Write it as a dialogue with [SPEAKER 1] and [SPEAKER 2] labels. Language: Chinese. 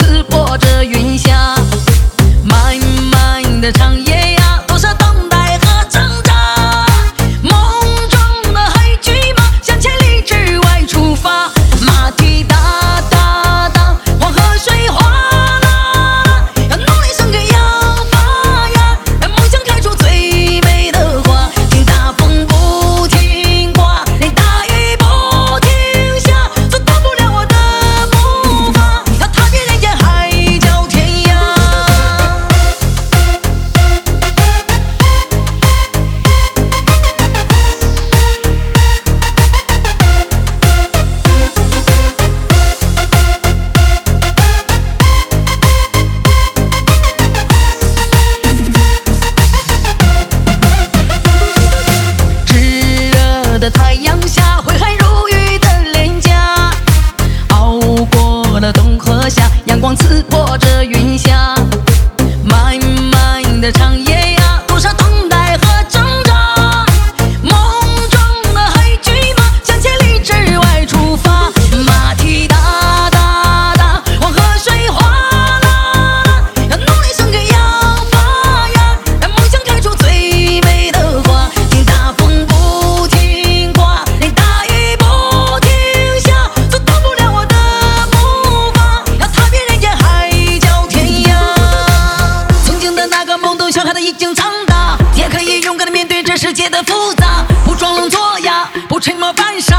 [SPEAKER 1] 刺破着云霞。漫漫的长夜呀，多少等待和挣扎。梦中的黑骏马向千里之外出发，马蹄哒哒哒，黄河水哗啦啦，要努力生根养发芽，让梦想开出最美的花。听大风不停刮，连大雨不停下，阻挡不了我的步伐，要踏遍人间海角天涯。炙热的太阳下，挥汗如雨的脸颊，熬过了冬和夏，阳光刺破着云霞。漫漫的长夜呀，多少等待和挣扎。梦中的黑骏马向千里之外出发，马蹄哒哒哒，黄河水哗啦啦，要努力生根养发芽，让梦想开出最美的花。听大风不停刮，连大雨不停下，阻挡不了我的步伐，要踏遍人间海角天涯。曾经的那个懵懂小孩的已经长大，也可以勇敢的面对这世界的复杂，不装聋作哑，不沉默犯傻。